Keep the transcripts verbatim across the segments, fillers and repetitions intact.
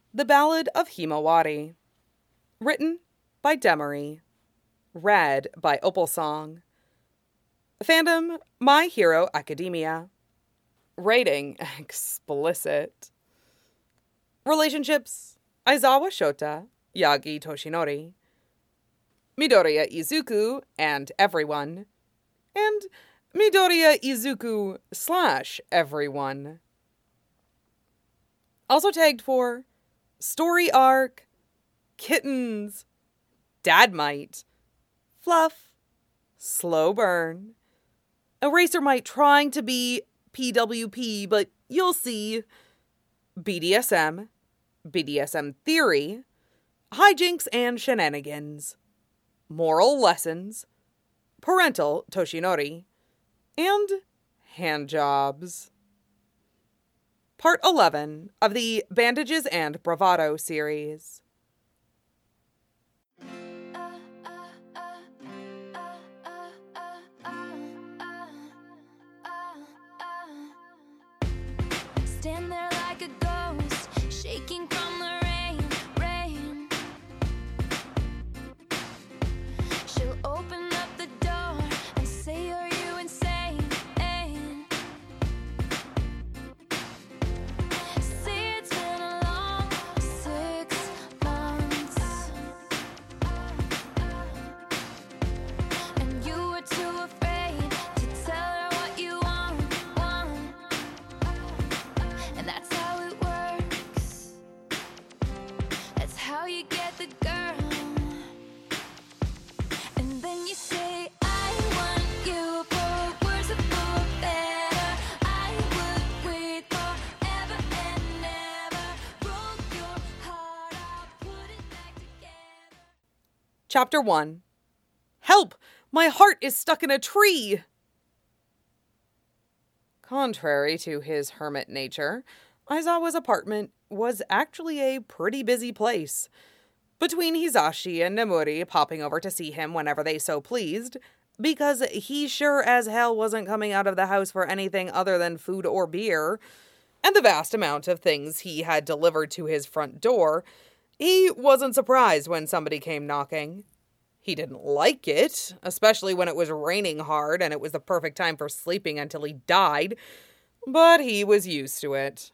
The Ballad of Himawari. Written by Demery. Read by Opalsong. Fandom, My Hero Academia. Rating, explicit. Relationships, Aizawa Shota, Yagi Toshinori. Midoriya Izuku and everyone. And Midoriya Izuku slash everyone. Also tagged for Story Arc, Kittens, Dadmite, Fluff, Slow Burn, Erasermite trying to be P W P, but you'll see, B D S M, B D S M Theory, Hijinks and Shenanigans, Moral Lessons, Parental Toshinori, and Handjobs. Part eleven of the Bandages and Bravado series. Stand there like a ghost, shaking from the rain, rain. She'll open up the door and say, are you insane? Say it's been a long six months, and you were too afraid to tell her what you want, want. And that's how it works. That's how you get the girl. And then you say, I want you for worse or for better. I would wait forever and ever. Broke your heart, I'll put it back together. Chapter one. Help! My heart is stuck in a tree! Contrary to his hermit nature, Aizawa's apartment was actually a pretty busy place. Between Hisashi and Nemuri popping over to see him whenever they so pleased, because he sure as hell wasn't coming out of the house for anything other than food or beer, and the vast amount of things he had delivered to his front door, he wasn't surprised when somebody came knocking. He didn't like it, especially when it was raining hard and it was the perfect time for sleeping until he died, but he was used to it.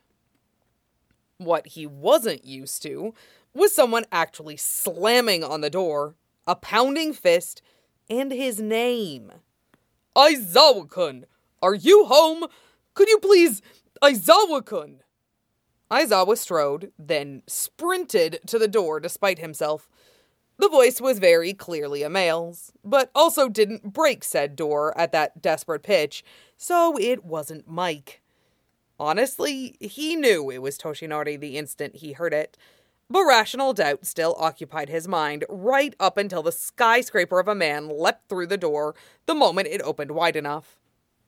What he wasn't used to was someone actually slamming on the door, a pounding fist, and his name. Aizawa-kun, are you home? Could you please, Aizawa-kun? Aizawa strode, then sprinted to the door despite himself. The voice was very clearly a male's, but also didn't break said door at that desperate pitch, so it wasn't Mike. Honestly, he knew it was Toshinori the instant he heard it, but rational doubt still occupied his mind right up until the skyscraper of a man leapt through the door the moment it opened wide enough.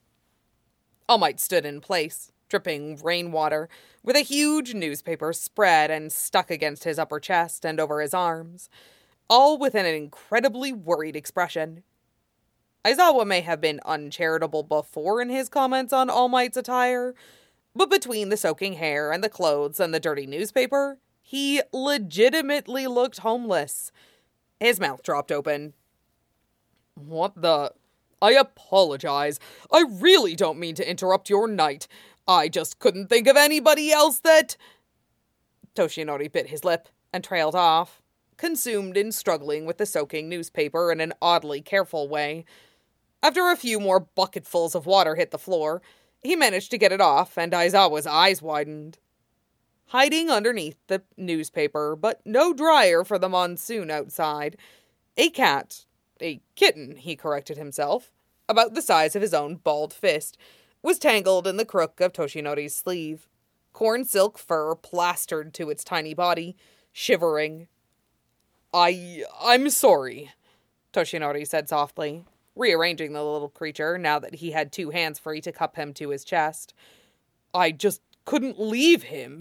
All Might stood in place, dripping rainwater, with a huge newspaper spread and stuck against his upper chest and over his arms, all with an incredibly worried expression. Aizawa may have been uncharitable before in his comments on All Might's attire, but between the soaking hair and the clothes and the dirty newspaper, he legitimately looked homeless. His mouth dropped open. What the... I apologize. I really don't mean to interrupt your night. I just couldn't think of anybody else that... Toshinori bit his lip and trailed off, consumed in struggling with the soaking newspaper in an oddly careful way. After a few more bucketfuls of water hit the floor, he managed to get it off, and Aizawa's eyes widened. Hiding underneath the newspaper, but no drier for the monsoon outside, a cat, a kitten, he corrected himself, about the size of his own bald fist, was tangled in the crook of Toshinori's sleeve, corn silk fur plastered to its tiny body, shivering. I... I'm sorry, Toshinori said softly, rearranging the little creature now that he had two hands free to cup him to his chest. I just couldn't leave him.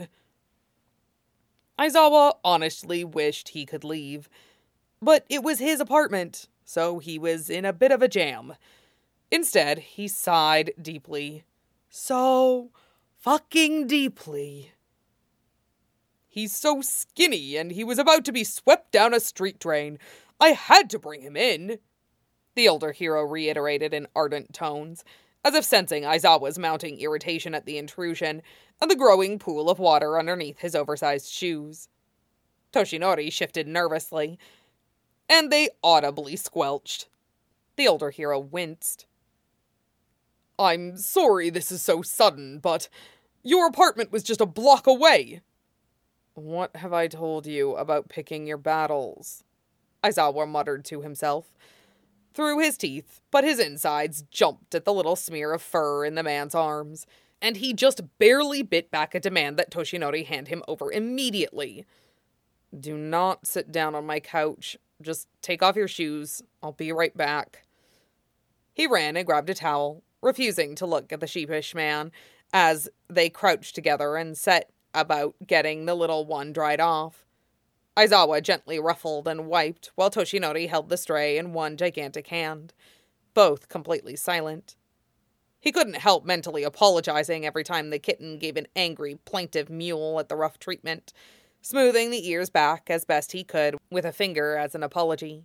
Aizawa honestly wished he could leave, but it was his apartment, so he was in a bit of a jam. Instead, he sighed deeply. So fucking deeply. He's so skinny, and he was about to be swept down a street drain. I had to bring him in," the older hero reiterated in ardent tones, as if sensing Aizawa's mounting irritation at the intrusion and the growing pool of water underneath his oversized shoes. Toshinori shifted nervously, and they audibly squelched. The older hero winced. "I'm sorry this is so sudden, but your apartment was just a block away." "What have I told you about picking your battles?" Aizawa muttered to himself, through his teeth, but his insides jumped at the little smear of fur in the man's arms, and he just barely bit back a demand that Toshinori hand him over immediately. "Do not sit down on my couch. Just take off your shoes. I'll be right back." He ran and grabbed a towel, refusing to look at the sheepish man, as they crouched together and set about getting the little one dried off. Aizawa gently ruffled and wiped, while Toshinori held the stray in one gigantic hand, both completely silent. He couldn't help mentally apologizing every time the kitten gave an angry, plaintive mewl at the rough treatment, smoothing the ears back as best he could with a finger as an apology.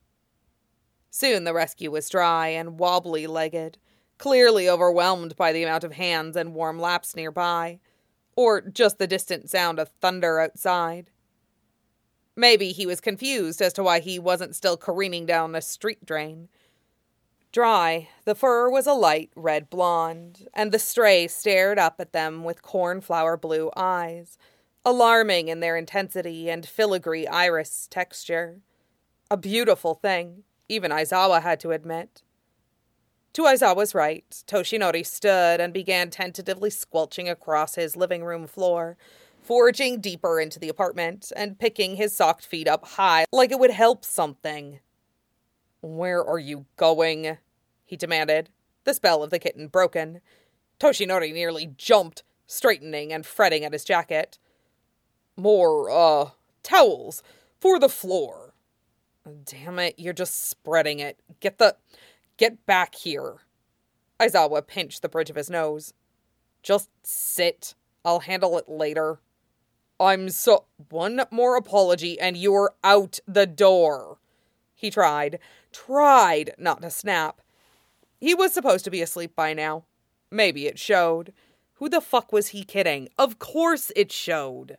Soon the rescue was dry and wobbly-legged, clearly overwhelmed by the amount of hands and warm laps nearby, or just the distant sound of thunder outside. Maybe he was confused as to why he wasn't still careening down a street drain. Dry, the fur was a light red blonde, and the stray stared up at them with cornflower blue eyes, alarming in their intensity and filigree iris texture. A beautiful thing, even Aizawa had to admit. To Aizawa's right, Toshinori stood and began tentatively squelching across his living room floor, forging deeper into the apartment and picking his socked feet up high like it would help something. "Where are you going?" he demanded, the spell of the kitten broken. Toshinori nearly jumped, straightening and fretting at his jacket. "More, uh, towels for the floor." "Damn it, you're just spreading it. Get the... Get back here." Aizawa pinched the bridge of his nose. "Just sit. I'll handle it later." "I'm so... One more apology and you're out the door." He tried, tried not to snap. He was supposed to be asleep by now. Maybe it showed. Who the fuck was he kidding? Of course it showed.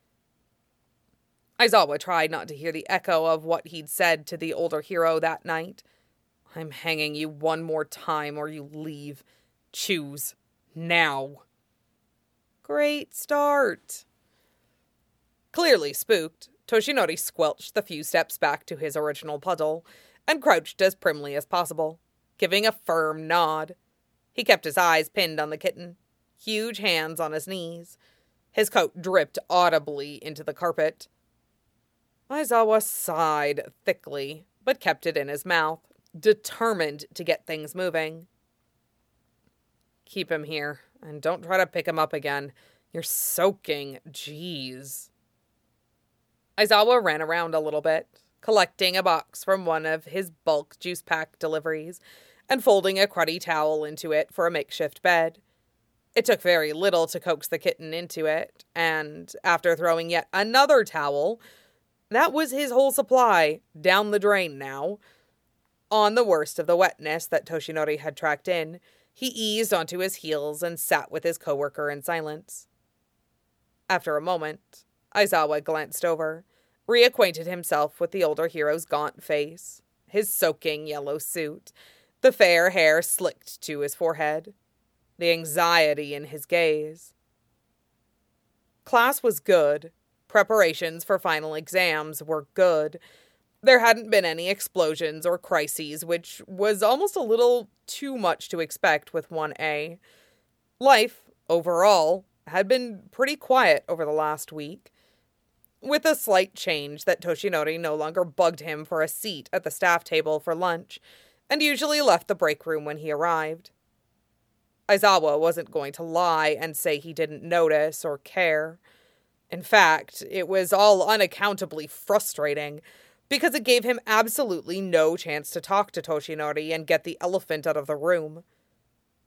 Aizawa tried not to hear the echo of what he'd said to the older hero that night. "I'm hanging you one more time or you leave. Choose. Now." Great start. Clearly spooked, Toshinori squelched the few steps back to his original puddle and crouched as primly as possible, giving a firm nod. He kept his eyes pinned on the kitten, huge hands on his knees. His coat dripped audibly into the carpet. Aizawa sighed thickly, but kept it in his mouth, determined to get things moving. "Keep him here, and don't try to pick him up again. You're soaking. Jeez." Aizawa ran around a little bit, collecting a box from one of his bulk juice pack deliveries and folding a cruddy towel into it for a makeshift bed. It took very little to coax the kitten into it, and after throwing yet another towel, that was his whole supply, down the drain now. On the worst of the wetness that Toshinori had tracked in, he eased onto his heels and sat with his coworker in silence. After a moment, Aizawa glanced over, reacquainted himself with the older hero's gaunt face, his soaking yellow suit, the fair hair slicked to his forehead, the anxiety in his gaze. Class was good. Preparations for final exams were good. There hadn't been any explosions or crises, which was almost a little too much to expect with one A. Life, overall, had been pretty quiet over the last week, with a slight change that Toshinori no longer bugged him for a seat at the staff table for lunch, and usually left the break room when he arrived. Aizawa wasn't going to lie and say he didn't notice or care. In fact, it was all unaccountably frustrating, because it gave him absolutely no chance to talk to Toshinori and get the elephant out of the room.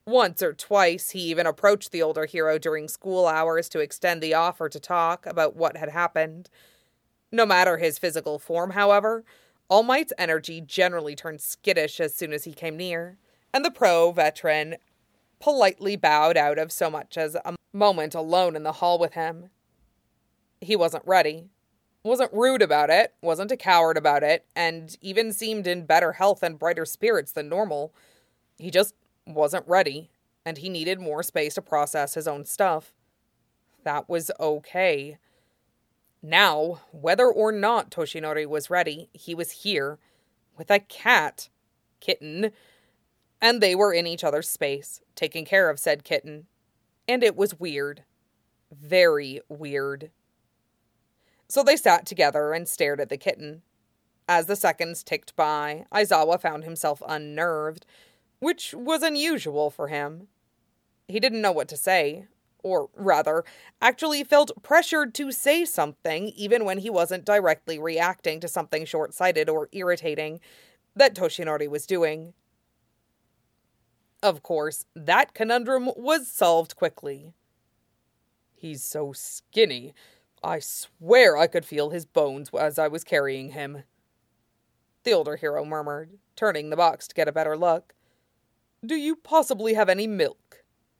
Once or twice, he even approached the older hero during school hours to extend the offer to talk about what had happened. No matter his physical form, however, All Might's energy generally turned skittish as soon as he came near, and the pro-veteran politely bowed out of so much as a moment alone in the hall with him. He wasn't ready, wasn't rude about it, wasn't a coward about it, and even seemed in better health and brighter spirits than normal. He just wasn't ready, and he needed more space to process his own stuff. That was okay. Now, whether or not Toshinori was ready, he was here, with a cat, kitten, and they were in each other's space, taking care of said kitten. And it was weird. Very weird. So they sat together and stared at the kitten. As the seconds ticked by, Aizawa found himself unnerved, which was unusual for him. He didn't know what to say, or rather, actually felt pressured to say something even when he wasn't directly reacting to something short-sighted or irritating that Toshinori was doing. Of course, that conundrum was solved quickly. He's so skinny. I swear I could feel his bones as I was carrying him, the older hero murmured, turning the box to get a better look. Do you possibly have any milk?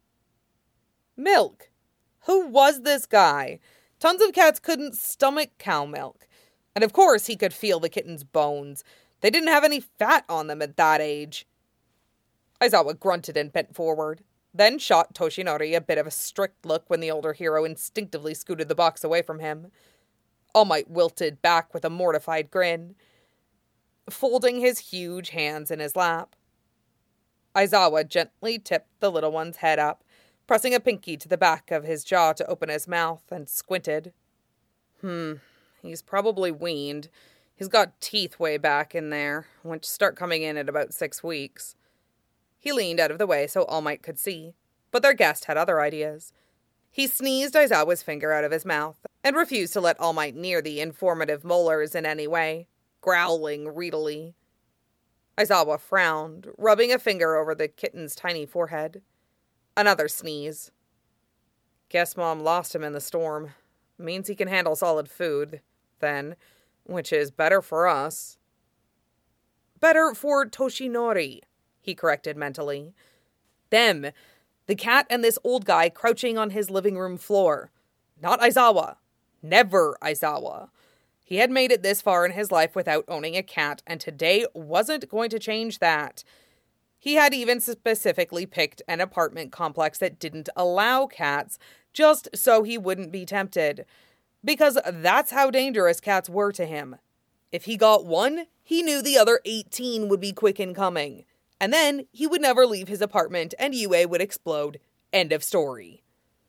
Milk? Who was this guy? Tons of cats couldn't stomach cow milk. And of course he could feel the kitten's bones. They didn't have any fat on them at that age. Aizawa grunted and bent forward, then shot Toshinori a bit of a strict look when the older hero instinctively scooted the box away from him. All Might wilted back with a mortified grin, folding his huge hands in his lap. Aizawa gently tipped the little one's head up, pressing a pinky to the back of his jaw to open his mouth, and squinted. Hmm, he's probably weaned. He's got teeth way back in there, which start coming in at about six weeks. He leaned out of the way so All Might could see, but their guest had other ideas. He sneezed Aizawa's finger out of his mouth, and refused to let All Might near the informative molars in any way, growling reedily. Aizawa frowned, rubbing a finger over the kitten's tiny forehead. Another sneeze. Guess Mom lost him in the storm. Means he can handle solid food, then, which is better for us. Better for Toshinori, he corrected mentally. Them, the cat and this old guy crouching on his living room floor. Not Aizawa. Never Aizawa. He had made it this far in his life without owning a cat, and today wasn't going to change that. He had even specifically picked an apartment complex that didn't allow cats, just so he wouldn't be tempted. Because that's how dangerous cats were to him. If he got one, he knew the other eighteen would be quick in coming. And then he would never leave his apartment and Yue would explode. End of story.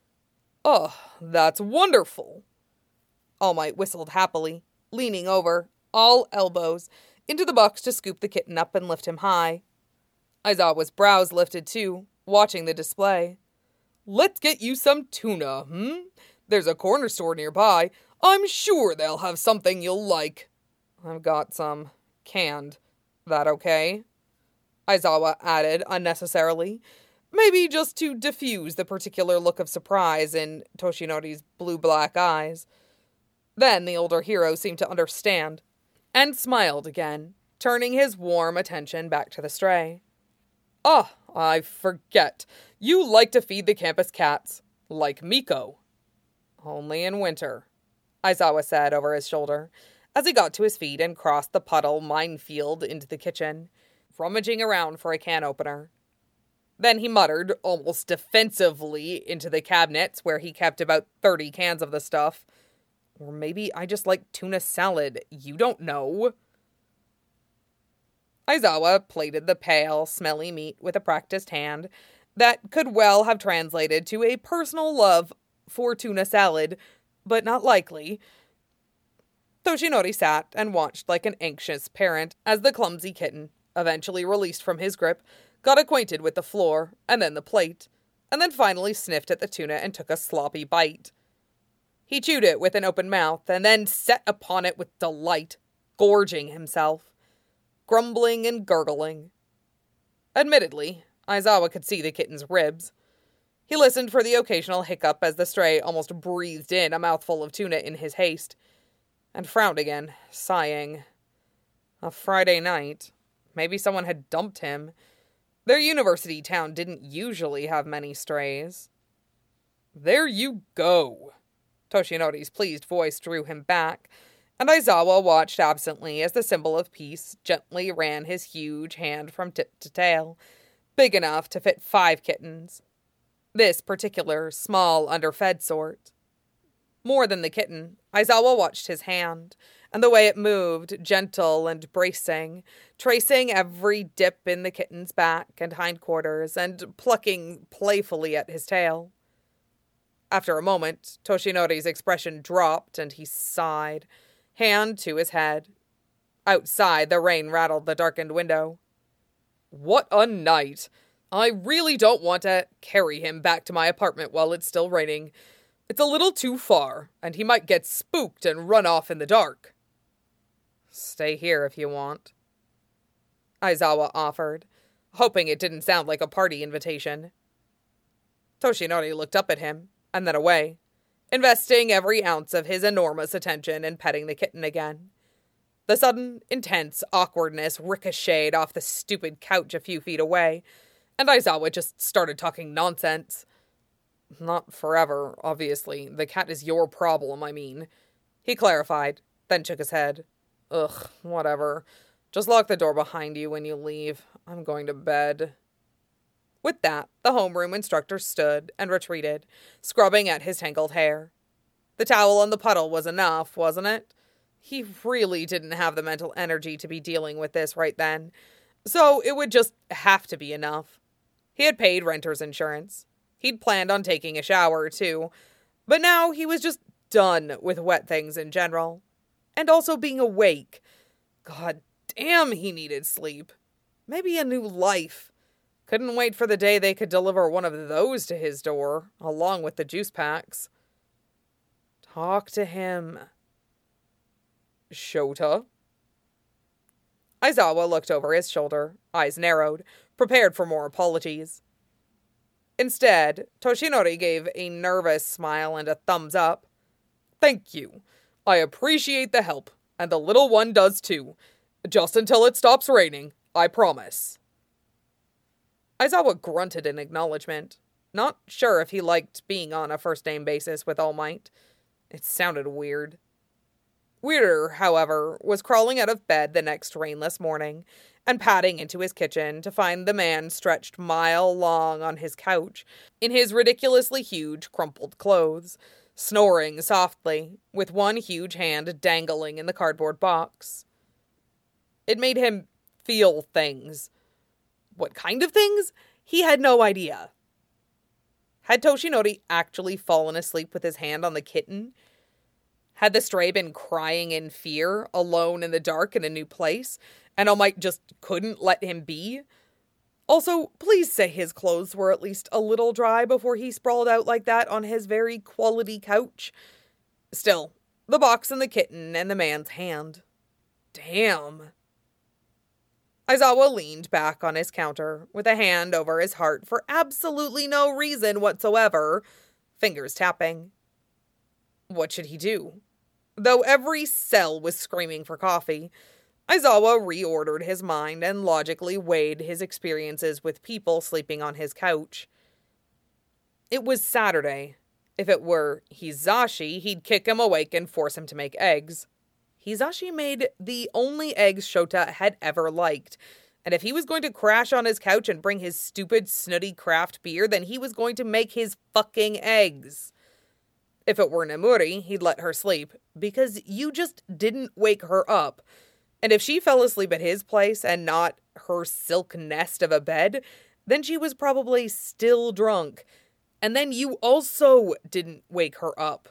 Oh, that's wonderful. All Might whistled happily, leaning over, all elbows, into the box to scoop the kitten up and lift him high. Aizawa's brows lifted too, watching the display. Let's get you some tuna, hmm? There's a corner store nearby. I'm sure they'll have something you'll like. I've got some canned. That okay? Aizawa added unnecessarily, maybe just to diffuse the particular look of surprise in Toshinori's blue-black eyes. Then the older hero seemed to understand, and smiled again, turning his warm attention back to the stray. Ah, I forget. You like to feed the campus cats, like Miko. Only in winter, Aizawa said over his shoulder, as he got to his feet and crossed the puddle minefield into the kitchen, rummaging around for a can opener. Then he muttered, almost defensively, into the cabinets where he kept about thirty cans of the stuff. Or maybe I just like tuna salad. You don't know. Aizawa plated the pale, smelly meat with a practiced hand that could well have translated to a personal love for tuna salad, but not likely. Toshinori sat and watched like an anxious parent as the clumsy kitten, eventually released from his grip, got acquainted with the floor, and then the plate, and then finally sniffed at the tuna and took a sloppy bite. He chewed it with an open mouth, and then set upon it with delight, gorging himself, grumbling and gurgling. Admittedly, Aizawa could see the kitten's ribs. He listened for the occasional hiccup as the stray almost breathed in a mouthful of tuna in his haste, and frowned again, sighing. A Friday night. Maybe someone had dumped him. Their university town didn't usually have many strays. "There you go." Toshinori's pleased voice drew him back, and Aizawa watched absently as the symbol of peace gently ran his huge hand from tip to tail, big enough to fit five kittens. This particular, small, underfed sort. More than the kitten, Aizawa watched his hand, and the way it moved, gentle and bracing, tracing every dip in the kitten's back and hindquarters, and plucking playfully at his tail. After a moment, Toshinori's expression dropped, and he sighed, hand to his head. Outside, the rain rattled the darkened window. "What a night! I really don't want to carry him back to my apartment while it's still raining. It's a little too far, and he might get spooked and run off in the dark." "Stay here if you want," Aizawa offered, hoping it didn't sound like a party invitation. Toshinori looked up at him, and then away, investing every ounce of his enormous attention in petting the kitten again. The sudden, intense awkwardness ricocheted off the stupid couch a few feet away, and Aizawa just started talking nonsense. "Not forever, obviously. The cat is your problem, I mean," he clarified, then shook his head. "Ugh, whatever. Just lock the door behind you when you leave. I'm going to bed." With that, the homeroom instructor stood and retreated, scrubbing at his tangled hair. The towel on the puddle was enough, wasn't it? He really didn't have the mental energy to be dealing with this right then, so it would just have to be enough. He had paid renter's insurance. He'd planned on taking a shower, too, but now he was just done with wet things in general. And also being awake. God damn, he needed sleep. Maybe a new life. Couldn't wait for the day they could deliver one of those to his door, along with the juice packs. Talk to him. "Shota?" Aizawa looked over his shoulder, eyes narrowed, prepared for more apologies. Instead, Toshinori gave a nervous smile and a thumbs up. "Thank you. I appreciate the help, and the little one does too. Just until it stops raining, I promise." Aizawa grunted in acknowledgement, not sure if he liked being on a first-name basis with All Might. It sounded weird. Weirder, however, was crawling out of bed the next rainless morning and padding into his kitchen to find the man stretched mile-long on his couch in his ridiculously huge, crumpled clothes, snoring softly, with one huge hand dangling in the cardboard box. It made him feel things. What kind of things? He had no idea. Had Toshinori actually fallen asleep with his hand on the kitten? Had the stray been crying in fear, alone in the dark in a new place, and All Might just couldn't let him be? Also, please say his clothes were at least a little dry before he sprawled out like that on his very quality couch. Still, the box and the kitten and the man's hand. Damn. Aizawa leaned back on his counter, with a hand over his heart for absolutely no reason whatsoever, fingers tapping. What should he do? Though every cell was screaming for coffee, Aizawa reordered his mind and logically weighed his experiences with people sleeping on his couch. It was Saturday. If it were Hizashi, he'd kick him awake and force him to make eggs. Hizashi made the only eggs Shota had ever liked, and if he was going to crash on his couch and bring his stupid, snooty craft beer, then he was going to make his fucking eggs. If it were Nemuri, he'd let her sleep, because you just didn't wake her up. And if she fell asleep at his place and not her silk nest of a bed, then she was probably still drunk. And then you also didn't wake her up.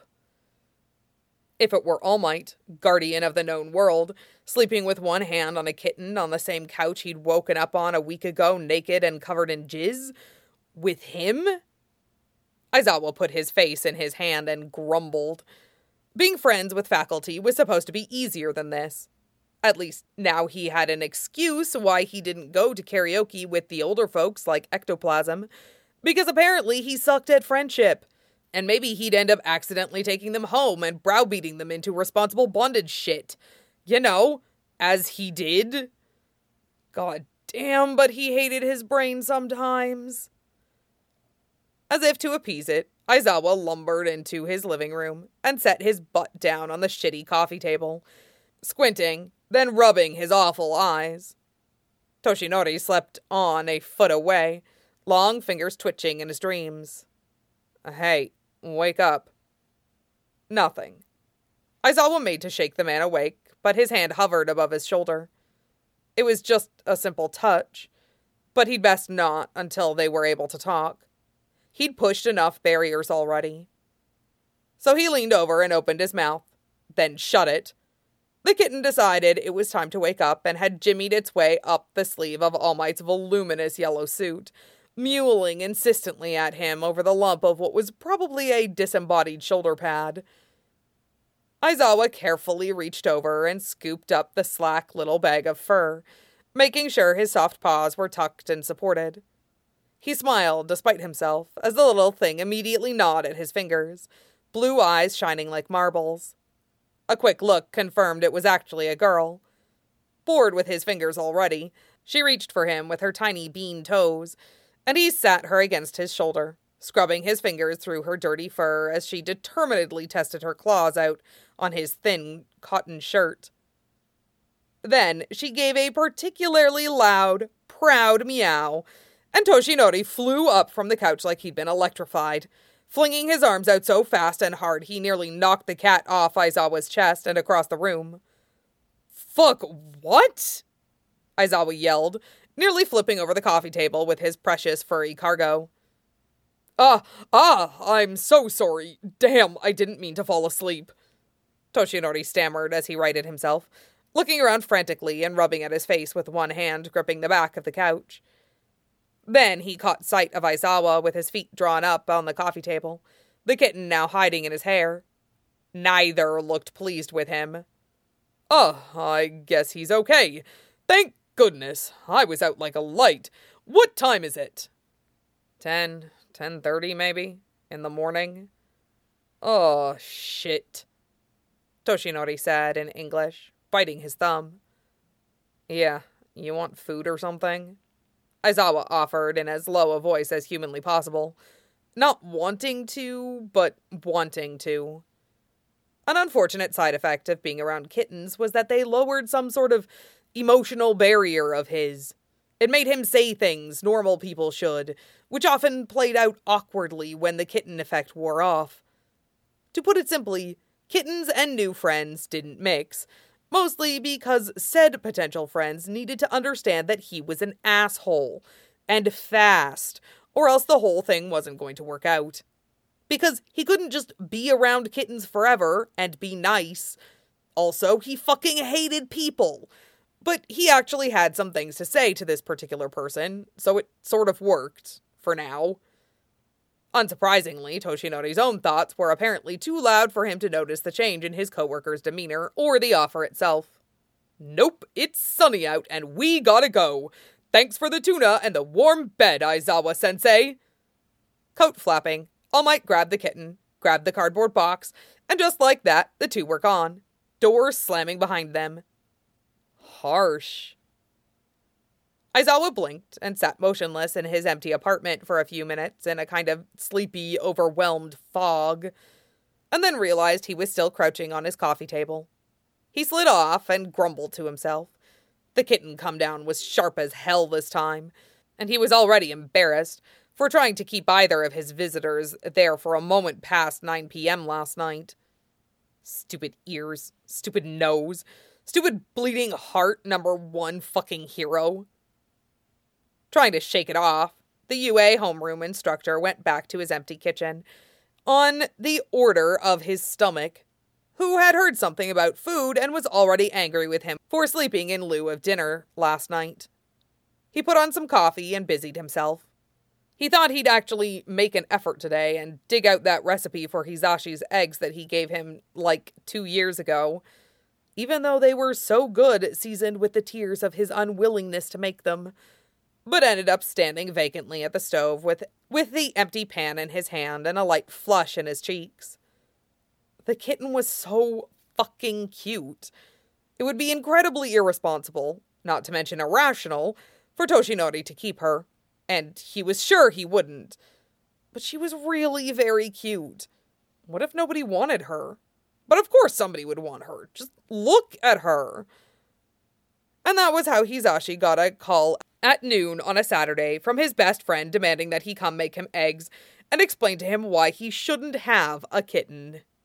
If it were All Might, guardian of the known world, sleeping with one hand on a kitten on the same couch he'd woken up on a week ago naked and covered in jizz, with him? Aizawa put his face in his hand and grumbled. Being friends with faculty was supposed to be easier than this. At least now he had an excuse why he didn't go to karaoke with the older folks like Ectoplasm, because apparently he sucked at friendship. And maybe he'd end up accidentally taking them home and browbeating them into responsible bondage shit. You know, as he did. God damn, but he hated his brain sometimes. As if to appease it, Aizawa lumbered into his living room and set his butt down on the shitty coffee table, squinting, then rubbing his awful eyes. Toshinori slept on a foot away, long fingers twitching in his dreams. Hey, wake up. Nothing. Aizawa made to shake the man awake, but his hand hovered above his shoulder. It was just a simple touch, but he'd best not until they were able to talk. He'd pushed enough barriers already. So he leaned over and opened his mouth, then shut it. The kitten decided it was time to wake up and had jimmied its way up the sleeve of All Might's voluminous yellow suit, mewling insistently at him over the lump of what was probably a disembodied shoulder pad. Aizawa carefully reached over and scooped up the slack little bag of fur, making sure his soft paws were tucked and supported. He smiled despite himself as the little thing immediately gnawed at his fingers, blue eyes shining like marbles. A quick look confirmed it was actually a girl. Bored with his fingers already, she reached for him with her tiny bean toes, and he sat her against his shoulder, scrubbing his fingers through her dirty fur as she determinedly tested her claws out on his thin cotton shirt. Then she gave a particularly loud, proud meow, and Toshinori flew up from the couch like he'd been electrified, flinging his arms out so fast and hard he nearly knocked the cat off Aizawa's chest and across the room. Fuck, what? Aizawa yelled, nearly flipping over the coffee table with his precious furry cargo. Ah, ah, I'm so sorry. Damn, I didn't mean to fall asleep. Toshinori stammered as he righted himself, looking around frantically and rubbing at his face with one hand gripping the back of the couch. Then he caught sight of Aizawa with his feet drawn up on the coffee table, the kitten now hiding in his hair. Neither looked pleased with him. Oh, I guess he's okay. Thank goodness. I was out like a light. What time is it? Ten, ten thirty maybe, in the morning. Oh, shit, Toshinori said in English, biting his thumb. Yeah, you want food or something? Aizawa offered in as low a voice as humanly possible. Not wanting to, but wanting to. An unfortunate side effect of being around kittens was that they lowered some sort of emotional barrier of his. It made him say things normal people should, which often played out awkwardly when the kitten effect wore off. To put it simply, kittens and new friends didn't mix, mostly because said potential friends needed to understand that he was an asshole, and fast, or else the whole thing wasn't going to work out. Because he couldn't just be around kittens forever and be nice. Also, he fucking hated people. But he actually had some things to say to this particular person, so it sort of worked, for now. Unsurprisingly, Toshinori's own thoughts were apparently too loud for him to notice the change in his coworker's demeanor or the offer itself. Nope, it's sunny out and we gotta go. Thanks for the tuna and the warm bed, Aizawa-sensei. Coat flapping, All Might grabbed the kitten, grabbed the cardboard box, and just like that, the two were gone, doors slamming behind them. Harsh. Aizawa blinked and sat motionless in his empty apartment for a few minutes in a kind of sleepy, overwhelmed fog, and then realized he was still crouching on his coffee table. He slid off and grumbled to himself. The kitten come down was sharp as hell this time, and he was already embarrassed for trying to keep either of his visitors there for a moment past nine p.m. last night. Stupid ears, stupid nose, stupid bleeding heart number one fucking hero. Trying to shake it off, the U A homeroom instructor went back to his empty kitchen, on the order of his stomach, who had heard something about food and was already angry with him for sleeping in lieu of dinner last night. He put on some coffee and busied himself. He thought he'd actually make an effort today and dig out that recipe for Hisashi's eggs that he gave him, like, two years ago. even though they were so good seasoned with the tears of his unwillingness to make them, but ended up standing vacantly at the stove with, with the empty pan in his hand and a light flush in his cheeks. The kitten was so fucking cute. It would be incredibly irresponsible, not to mention irrational, for Toshinori to keep her, and he was sure he wouldn't. But she was really very cute. What if nobody wanted her? But of course somebody would want her. Just look at her. And that was how Hisashi got a call at noon on a Saturday from his best friend demanding that he come make him eggs and explain to him why he shouldn't have a kitten.